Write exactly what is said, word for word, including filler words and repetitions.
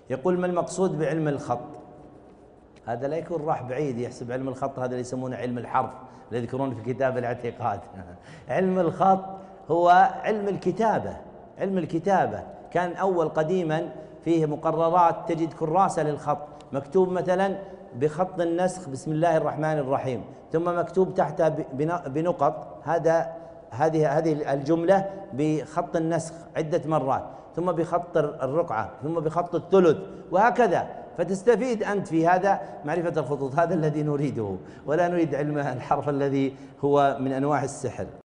يقول ما المقصود بعلم الخط؟ هذا لا يكون راح بعيد يحسب علم الخط هذا اللي يسمونه علم الحرف اللي يذكرونه في كتاب الاعتقاد. علم الخط هو علم الكتابة. علم الكتابة كان أول قديما فيه مقررات، تجد كراسة للخط مكتوب مثلا بخط النسخ بسم الله الرحمن الرحيم، ثم مكتوب تحتها بنقط هذا هذه هذه الجملة بخط النسخ عدة مرات، ثم بخط الرقعة، ثم بخط الثلث، وهكذا. فتستفيد أنت في هذا معرفة الخطوط، هذا الذي نريده، ولا نريد علم الحرف الذي هو من أنواع السحر.